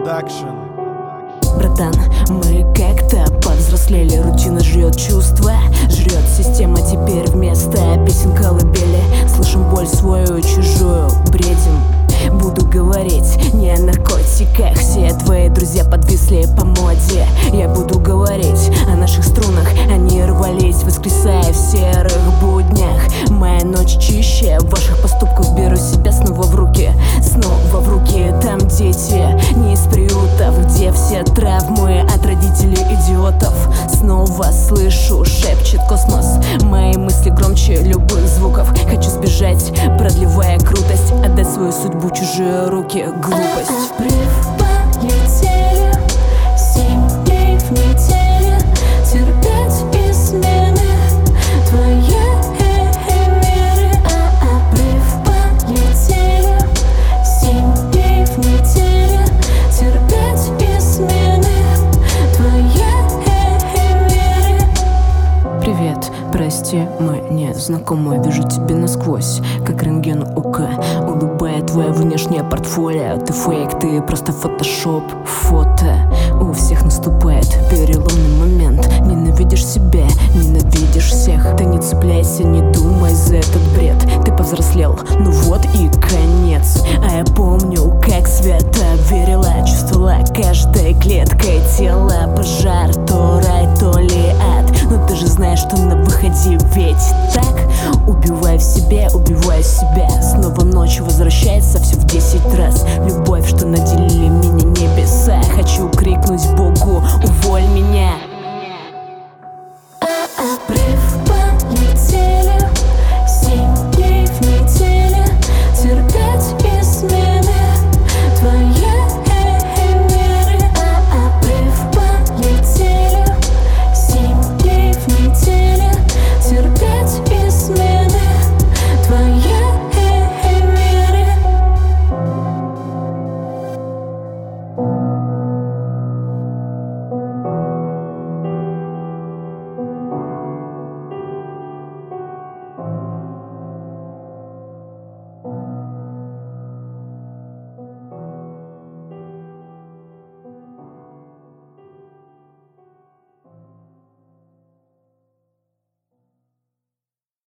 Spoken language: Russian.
Production. Братан, мы как-то повзрослели, рутина жрет чувства, жрет система теперь вместо песен колыбели. Слышим боль свою, чужую, бредим. Буду говорить не о наркотиках, все твои друзья подвисли по моде. Я буду говорить о наших струнах, они рвались, воскресая в серых буднях. Моя ночь чище ваших поступков, беру себя снова в руки. Снова в руки, там дети не из приютов, где все травмы от родителей идиотов. Снова слышу, шепчет космос, мои мысли громче любых звуков. Хочу сбежать, продлевая крутость, отдать свою судьбу чужие руки, глупость. Обрыв полетели, 7 дней в неделе, терпеть измены твоей меры. Обрыв полетели, 7 дней в неделе, терпеть измены твоей меры. Привет, прости, мы не знакомы, вижу тебя насквозь, как рентген ока. Улыбает твое внешнее портфолио, ты фейк, ты просто фотошоп. Фото у всех наступает переломный момент. Ненавидишь себя, ненавидишь всех. Ты не цепляйся, не думай за этот бред. Ты повзрослел, ну вот и конец. А я помню, как свято верила, чувствовала каждой клеткой тела пожар, то рай, то ли ад. Но ты же знаешь, что на выходе ведь так. Убивай в себе, убивай себя. Снова ночь возвращается все в 10 раз. Любовь, что наделили меня небеса. Хочу крикнуть Богу, уволь меня.